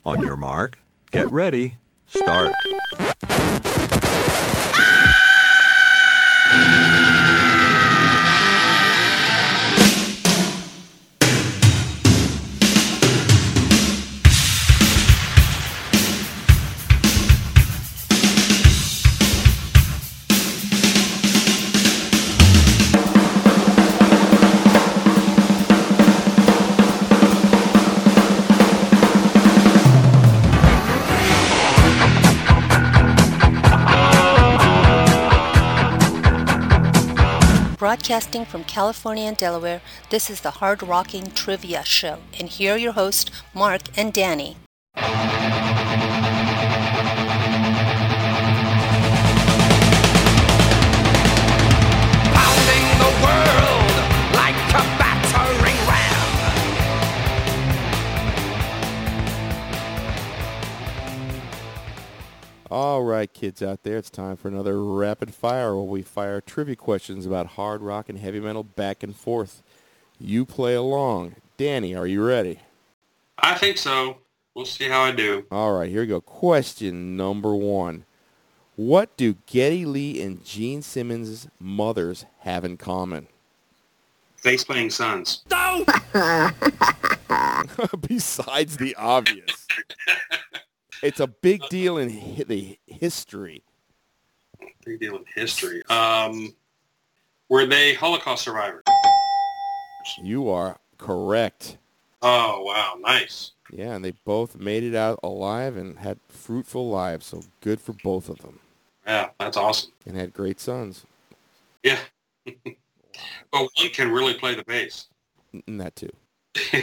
On your mark, get ready, start. Broadcasting from California and Delaware, this is the Hard Rocking Trivia Show. And here are your hosts, Mark and Danny. Pounding the world like a battering ram. All right, kids out there, it's time for another rapid fire where we fire trivia questions about hard rock and heavy metal back and forth. You play along. Danny, are you ready? I think so. We'll see how I do. All right, here we go. Question number 1. What do Geddy Lee and Gene Simmons' mothers have in common? Face playing sons. Besides the obvious. It's a big deal in the history. Big deal in history. Were they Holocaust survivors? You are correct. Oh, wow. Nice. Yeah, and they both made it out alive and had fruitful lives, so good for both of them. Yeah, that's awesome. And had great sons. Yeah. But one can really play the bass. And that too. Yeah.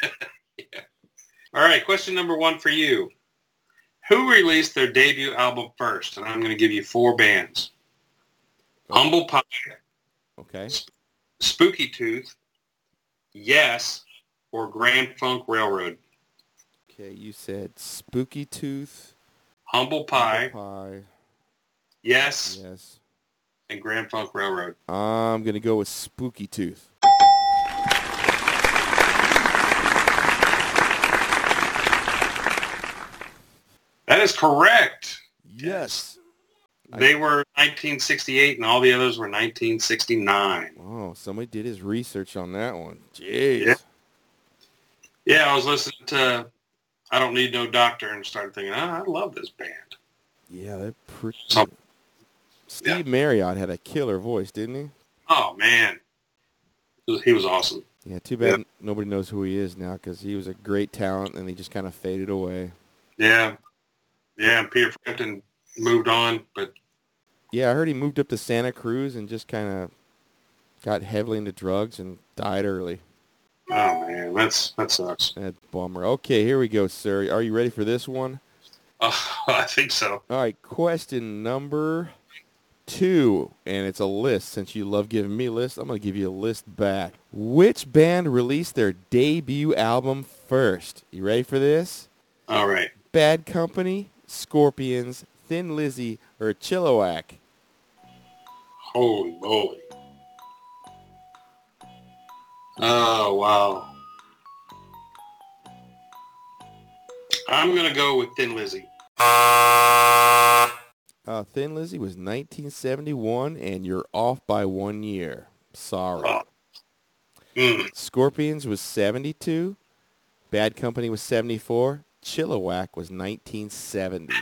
All right, question number 1 for you. Who released their debut album first? And I'm going to give you 4 bands. Okay. Humble Pie, Okay. Spooky Tooth, Yes, or Grand Funk Railroad. Okay, you said Spooky Tooth, Humble Pie, Yes, yes. and Grand Funk Railroad. I'm going to go with Spooky Tooth. That is correct. Yes. They were 1968, and all the others were 1969. Oh, somebody did his research on that one. Jeez. Yeah. Yeah, I was listening to I Don't Need No Doctor and started thinking, I love this band. Yeah, they're pretty... So, Steve Marriott had a killer voice, didn't he? oh, man. He was awesome. Yeah, too bad nobody knows who he is now because he was a great talent and he just kind of faded away. Yeah. Yeah, and Peter Frampton moved on, but... Yeah, I heard he moved up to Santa Cruz and just kind of got heavily into drugs and died early. Oh, man, that sucks. That's a bummer. Okay, here we go, sir. Are you ready for this one? Oh, I think so. All right, question number 2, and it's a list. Since you love giving me lists, I'm going to give you a list back. Which band released their debut album first? You ready for this? All right. Bad Company, Scorpions, Thin Lizzy, or Chilliwack? Holy moly. Oh, wow. I'm going to go with Thin Lizzy. Thin Lizzy was 1971, and you're off by 1 year. Sorry. Scorpions was 72. Bad Company was 74. Chilliwack was 1970.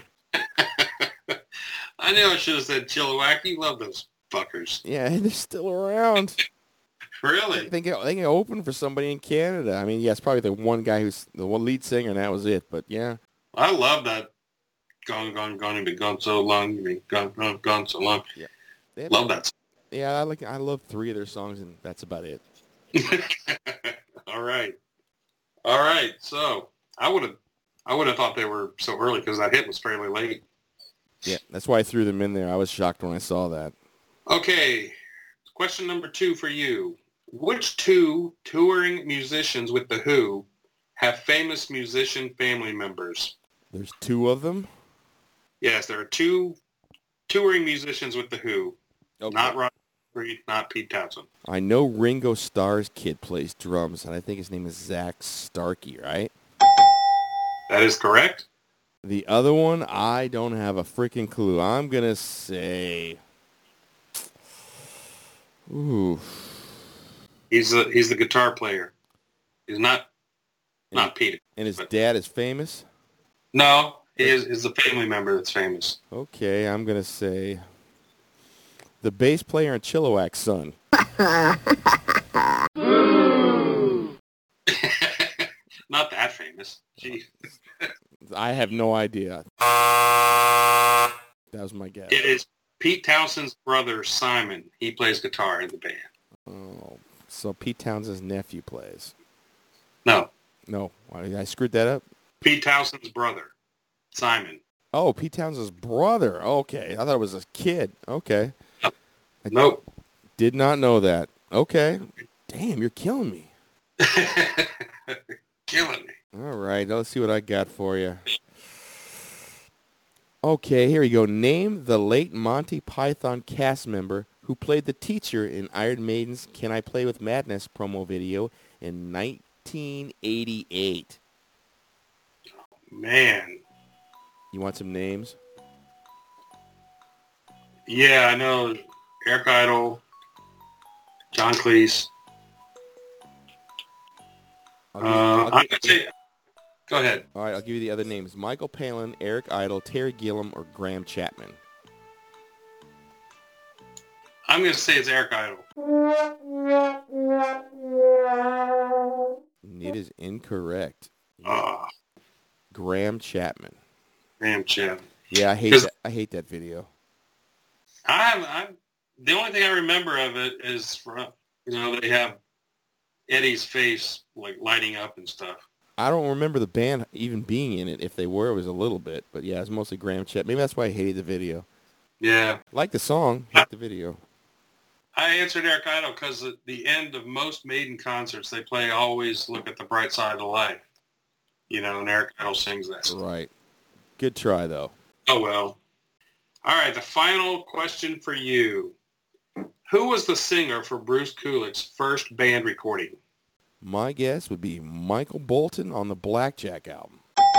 I knew I should have said Chilliwack. You love those fuckers. Yeah, they're still around. Really? They can open for somebody in Canada. I mean, yeah, it's probably the one guy who's the one lead singer, and that was it. But yeah, I love that. Gone, you've been gone so long. You've been gone so long. Yeah, love that song. Yeah, I love 3 of their songs, and that's about it. All right. So I would have thought they were so early because that hit was fairly late. Yeah, that's why I threw them in there. I was shocked when I saw that. Okay, question number 2 for you. Which 2 touring musicians with The Who have famous musician family members? There's 2 of them? Yes, there are 2 touring musicians with The Who. Okay. Not Roger Reed, not Pete Townsend. I know Ringo Starr's kid plays drums, and I think his name is Zach Starkey, right? That is correct. The other one, I don't have a freaking clue. I'm going to say... Ooh. He's the guitar player. He's not Peter. And his dad is famous? No, he is a family member that's famous. Okay, I'm going to say the bass player in Chilliwack's son. Not that famous. Gee. I have no idea. That was my guess. It is Pete Townshend's brother, Simon. He plays guitar in the band. Oh, so Pete Townshend's nephew plays. No. No, I screwed that up. Pete Townshend's brother, Simon. Oh, Pete Townshend's brother. Okay, I thought it was a kid. Okay. Nope. Did not know that. Okay. Damn, you're killing me. Killing me. All right, let's see what I got for you. Okay, here we go. Name the late Monty Python cast member who played the teacher in Iron Maiden's Can I Play With Madness promo video in 1988. Man. You want some names? Yeah, I know. Eric Idle, John Cleese. I'm going to say... Go ahead. All right, I'll give you the other names. Michael Palin, Eric Idle, Terry Gilliam, or Graham Chapman. I'm going to say it's Eric Idle. It is incorrect. Ah, Graham Chapman. Graham Chapman. Yeah, I hate that video. The only thing I remember of it is from, they have Eddie's face like lighting up and stuff. I don't remember the band even being in it. If they were, it was a little bit. But yeah, it's mostly Graham Chapman. Maybe that's why I hated the video. Yeah. Like the song, hate the video. I answered Eric Idle because at the end of most Maiden concerts, they play Always Look at the Bright Side of Life. And Eric Idle sings that song. Right. Good try, though. Oh, well. All right, the final question for you. Who was the singer for Bruce Kulick's first band recording? My guess would be Michael Bolton on the Blackjack album.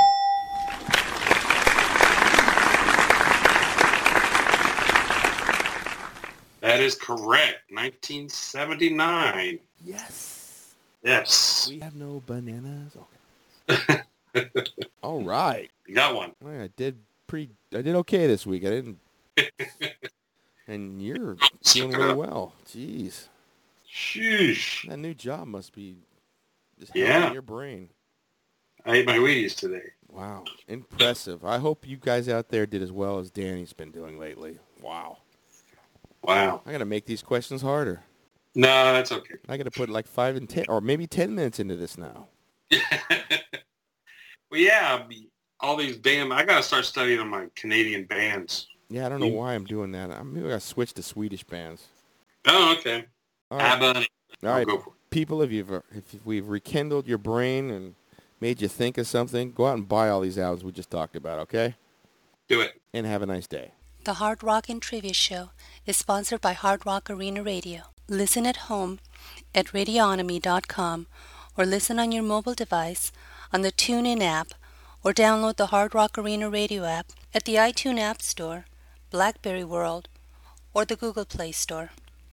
That is correct. 1979. Yes. Yes. We have no bananas. Okay. All right. You got one. I did okay this week. I didn't. And you're doing really well. Jeez. Sheesh. That new job must be just hell in your brain. I ate my Wheaties today. Wow. Impressive. I hope you guys out there did as well as Danny's been doing lately. Wow. Wow. I got to make these questions harder. No, that's okay. I got to put like 5 and 10 or maybe 10 minutes into this now. Well, yeah, all these I got to start studying on my Canadian bands. Yeah, I don't know why I'm doing that. I'm maybe I got to switch to Swedish bands. Oh, okay. All right. ABBA. All right. Go for it. People, if we've rekindled your brain and made you think of something, go out and buy all these albums we just talked about, okay? Do it. And have a nice day. The Hard Rock and Trivia Show is sponsored by Hard Rock Arena Radio. Listen at home at radionomy.com or listen on your mobile device on the TuneIn app or download the Hard Rock Arena Radio app at the iTunes App Store, BlackBerry World, or the Google Play Store.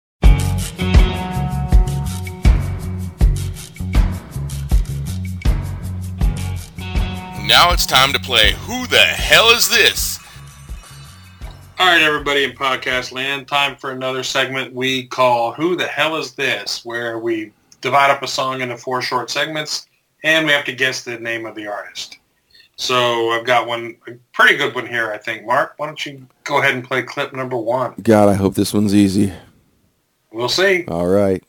Now it's time to play Who the Hell Is This? All right, everybody in podcast land, time for another segment we call Who the Hell Is This?, where we divide up a song into 4 short segments, and we have to guess the name of the artist. So I've got a pretty good one here, I think. Mark, why don't you go ahead and play clip number 1? God, I hope this one's easy. We'll see. All right.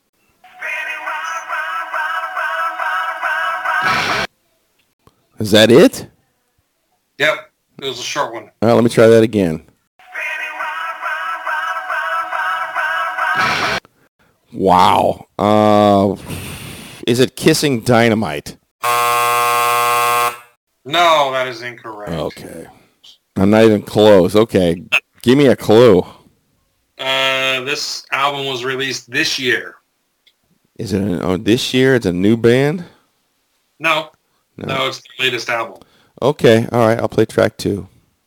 Is that it? Yep, it was a short one. All right, let me try that again. Wow. Is it Kissing Dynamite? No, that is incorrect. Okay. I'm not even close. Okay. Give me a clue. This album was released this year. Is it this year? It's a new band? No. No, it's the latest album. Okay, all right. I'll play track 2.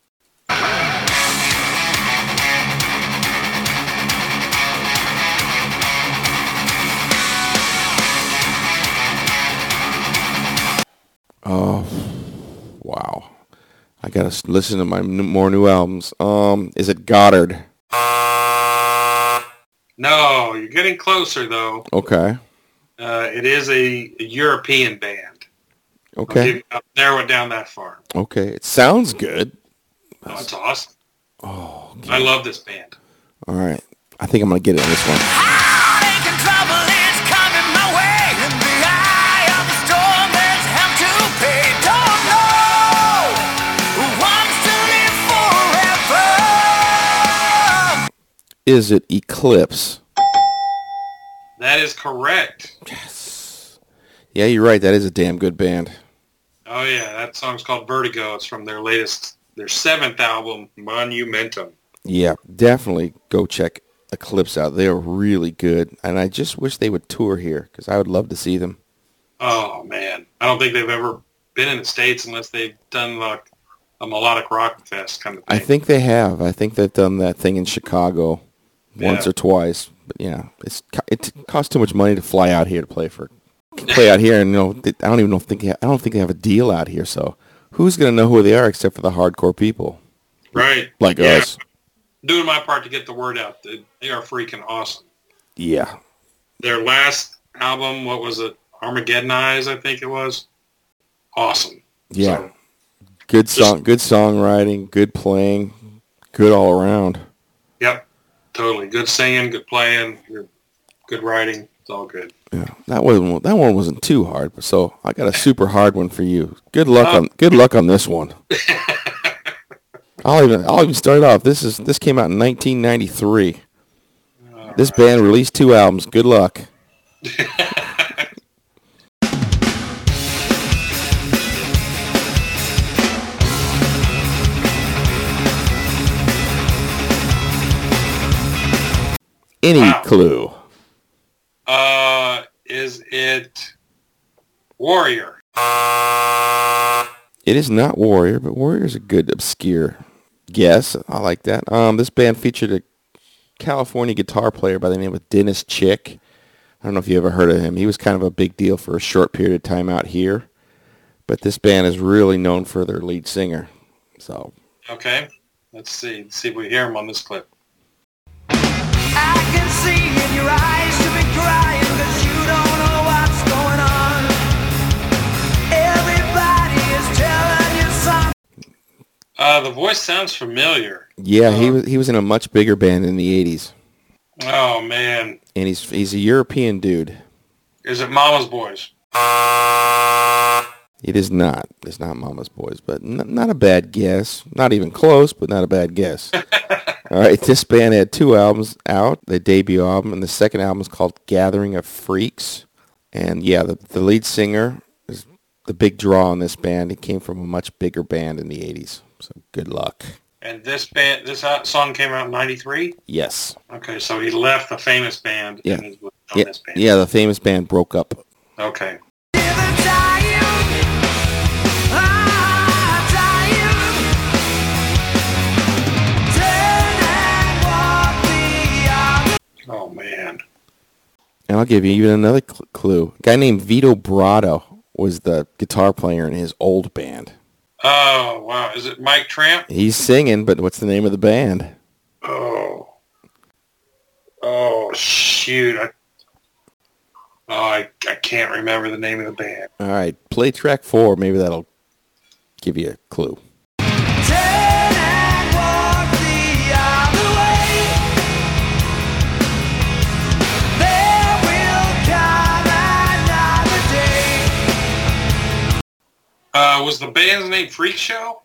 Oh, wow. I got to listen to my more new albums. Is it Goddard? No, you're getting closer, though. Okay. It is a European band. Okay. I'll narrow it down that far. Okay. It sounds good. Oh, it's awesome. Oh, okay. I love this band. All right. I think I'm going to get it in this one. Is it Eclipse? That is correct. Yes. Yeah, you're right. That is a damn good band. Oh, yeah. That song's called Vertigo. It's from their 7th album, Monumentum. Yeah, definitely go check Eclipse out. They are really good, and I just wish they would tour here because I would love to see them. Oh, man. I don't think they've ever been in the States unless they've done like a melodic rock fest kind of thing. I think they have. I think they've done that thing in Chicago once or twice. But yeah, it costs too much money to fly out here to play out here, and I don't think they have a deal out here. So who's gonna know who they are except for the hardcore people, right? Like us. Doing my part to get the word out. They are freaking awesome. Yeah. Their last album, what was it? Armageddon Eyes, I think it was. Awesome. Yeah. So, good songwriting, good playing, good all around. Yep. Totally. Good singing, good playing, good writing. It's all good. Yeah. That one wasn't too hard, so I got a super hard one for you. Good luck on this one. I'll even start off. This came out in 1993. This band released 2 albums. Good luck. Any clue? Is it Warrior? It is not Warrior, but Warrior is a good obscure guess. I like that. This band featured a California guitar player by the name of Dennis Chick. I don't know if you ever heard of him. He was kind of a big deal for a short period of time out here. But this band is really known for their lead singer. So. Okay. Let's see. Let's see if we hear him on this clip. I can see in your eyes you've been crying because you don't know what's going on. Everybody is telling you something. The voice sounds familiar. Yeah, he was in a much bigger band in the 80s. Oh, man. And he's a European dude. Is it Mama's Boys? It is not. It's not Mama's Boys, but not a bad guess. Not even close, but not a bad guess. All right, this band had 2 albums out, the debut album, and the second album is called Gathering of Freaks. And yeah, the lead singer is the big draw in this band. He came from a much bigger band in the 80s, so good luck. And this song came out in 93? Yes. Okay, so he left the famous band Yeah. and was on this band. Yeah, the famous band broke up. Okay. Oh, man. And I'll give you even another clue. A guy named Vito Brato was the guitar player in his old band. Oh, wow. Is it Mike Tramp? He's singing, but what's the name of the band? Oh. Oh, shoot. I can't remember the name of the band. All right, play track 4. Maybe that'll give you a clue. Was the band's name Freak Show?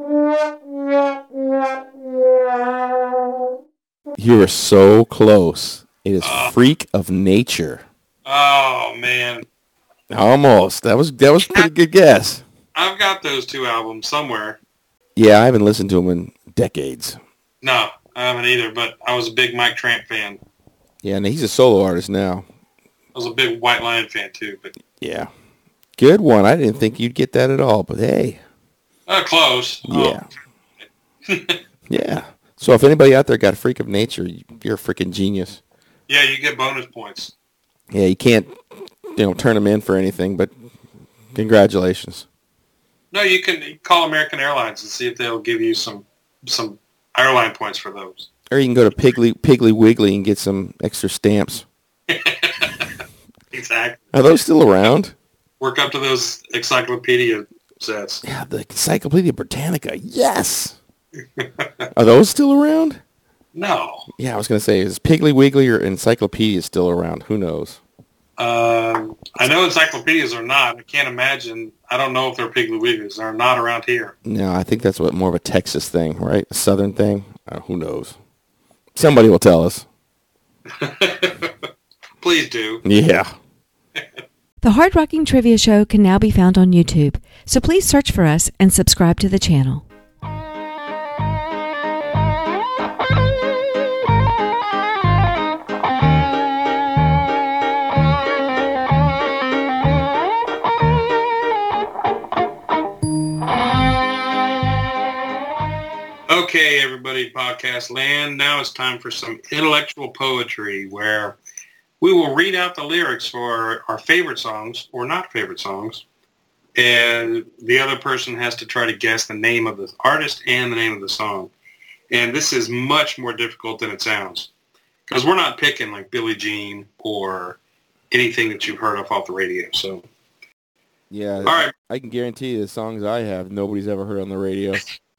You are so close. It is Freak of Nature. Oh, man. Almost. That was a pretty good guess. I've got those 2 albums somewhere. Yeah, I haven't listened to them in decades. No, I haven't either, but I was a big Mike Tramp fan. Yeah, and he's a solo artist now. I was a big White Lion fan, too. But Yeah. Good one. I didn't think you'd get that at all, but hey. Close. Yeah. Yeah. So if anybody out there got a freak of nature, you're a freaking genius. Yeah, you get bonus points. Yeah, you can't, turn them in for anything, but congratulations. No, you can call American Airlines and see if they'll give you some airline points for those. Or you can go to Piggly Wiggly and get some extra stamps. Exactly. Are those still around? Work up to those encyclopedia sets. Yeah, the Encyclopedia Britannica. Yes. Are those still around? No. Yeah, I was going to say, is Piggly Wiggly or Encyclopedia still around? Who knows? I know encyclopedias are not. I can't imagine. I don't know if they're Piggly Wigglies. They're not around here. No, I think that's more of a Texas thing, right? A Southern thing? Who knows? Somebody will tell us. Please do. Yeah. The Hard Rocking Trivia Show can now be found on YouTube, so please search for us and subscribe to the channel. Okay, everybody, podcast land. Now it's time for some intellectual poetry where we will read out the lyrics for our favorite songs or not favorite songs, and the other person has to try to guess the name of the artist and the name of the song. And this is much more difficult than it sounds because we're not picking like Billie Jean or anything that you've heard off the radio. So, yeah, all right. I can guarantee you the songs I have, nobody's ever heard on the radio.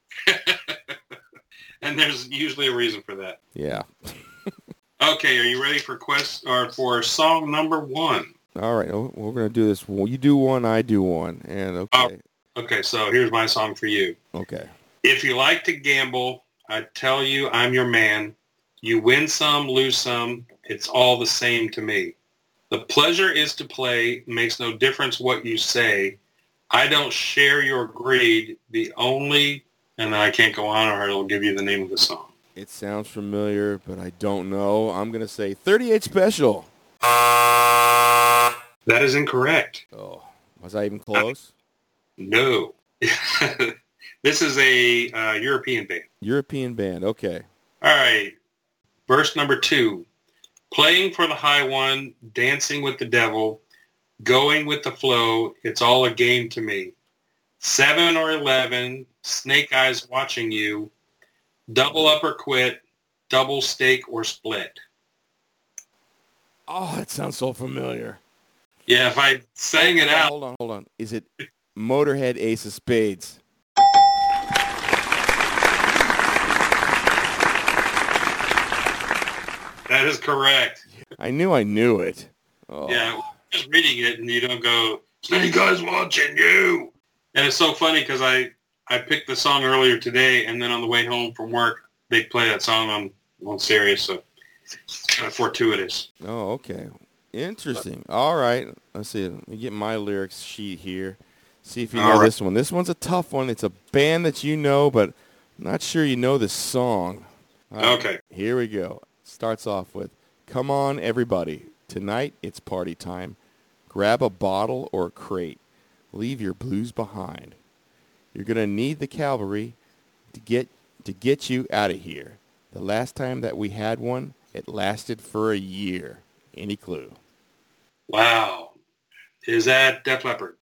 And there's usually a reason for that. Yeah. Okay, are you ready for for song number 1? All right, we're going to do this. Well, you do one, I do one. And okay. Okay, so here's my song for you. Okay. If you like to gamble, I tell you I'm your man. You win some, lose some. It's all the same to me. The pleasure is to play. Makes no difference what you say. I don't share your greed. The only... And then I can't go on or it'll give you the name of the song. It sounds familiar, but I don't know. I'm going to say 38 Special. That is incorrect. Oh, was I even close? No. This is a European band. European band, okay. All right. Verse number 2. Playing for the high one, dancing with the devil, going with the flow, it's all a game to me. 7 or 11, snake eyes watching you, double up or quit, double stake or split. Oh, that sounds so familiar. Yeah, if I sang it out. Hold on. Is it Motorhead Ace of Spades? That is correct. I knew it. Oh. Yeah, just reading it and you don't go, snake eyes watching you. And it's so funny because I picked the song earlier today, and then on the way home from work, they play that song on Sirius, so fortuitous. Oh, okay. Interesting. All right. Let's see. Let me get my lyrics sheet here. See if you know this one. This one's a tough one. It's a band that you know, but I'm not sure you know this song. Okay. Here we go. Starts off with, come on, everybody. Tonight, it's party time. Grab a bottle or a crate. Leave your blues behind. You're going to need the cavalry to get you out of here. The last time that we had one, it lasted for a year. Any clue? Wow. Is that Def Leppard?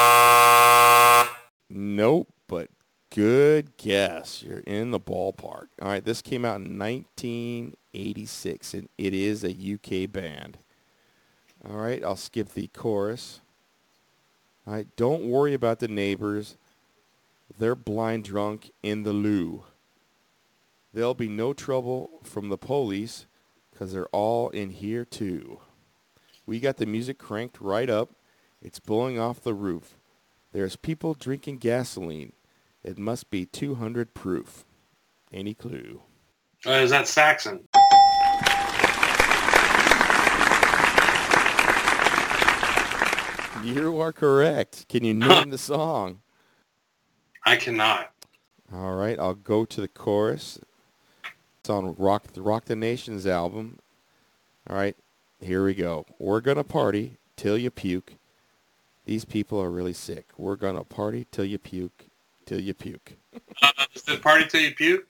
Nope, but good guess. You're in the ballpark. All right, this came out in 1986, and it is a UK band. All right, I'll skip the chorus. All right, don't worry about the neighbors. They're blind drunk in the loo. There'll be no trouble from the police because they're all in here too. We got the music cranked right up. It's blowing off the roof. There's people drinking gasoline. It must be 200 proof. Any clue? Is that Saxon? You are correct. Can you name the song? I cannot. All right, I'll go to the chorus. It's on Rock the Nation's album. All right, here we go. We're going to party till you puke. These people are really sick. We're going to party till you puke, till you puke. Is it party till you puke?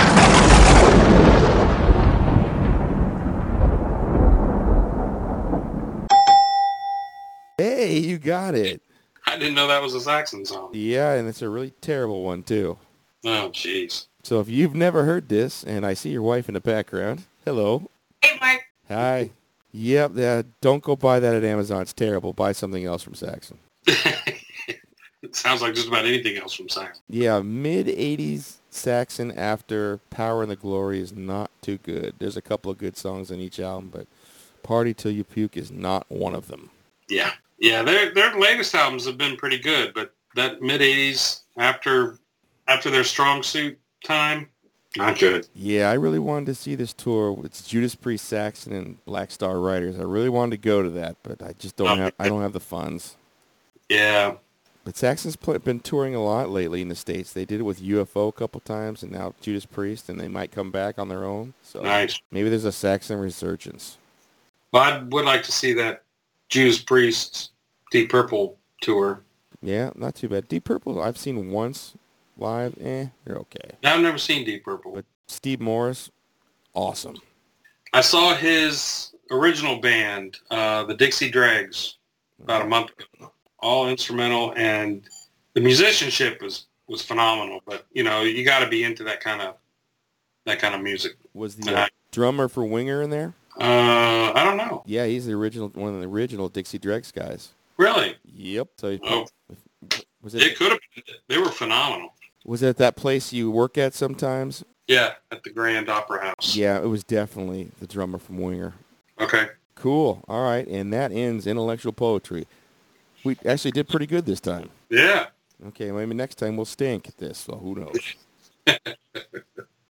Hey, you got it. I didn't know that was a Saxon song. Yeah, and it's a really terrible one, too. Oh, jeez. So if you've never heard this, and I see your wife in the background, hello. Hey, Mark. Hi. Yep, don't go buy that at Amazon. It's terrible. Buy something else from Saxon. It sounds like just about anything else from Saxon. Yeah, mid-'80s Saxon after Power and the Glory is not too good. There's a couple of good songs on each album, but Party Till You Puke is not one of them. Yeah. Yeah, their latest albums have been pretty good, but that mid-'80s after their strong suit time, not good. Yeah, I really wanted to see this tour. It's Judas Priest, Saxon, and Black Star Riders. I really wanted to go to that, but I just don't have the funds. Yeah. But Saxon's been touring a lot lately in the States. They did it with UFO a couple times, and now Judas Priest, and they might come back on their own. So Nice. maybe there's a Saxon resurgence. Well, I would like to see that Judas Priest Deep Purple tour. Yeah, not too bad. Deep Purple, I've seen once live. They're okay. I've never seen Deep Purple. But Steve Morris, awesome. I saw his original band, the Dixie Dregs, about a month ago. All instrumental, and the musicianship was phenomenal. But you got to be into that kind of music. Was the drummer for Winger in there? I don't know. Yeah, he's one of the original Dixie Dregs guys. Really? Yep. So It could have been. They were phenomenal. Was it at that place you work at sometimes? Yeah, at the Grand Opera House. Yeah, it was definitely the drummer from Winger. Okay. Cool. All right, and that ends Intellectual Poetry. We actually did pretty good this time. Yeah. Okay, maybe next time we'll stink at this, so who knows?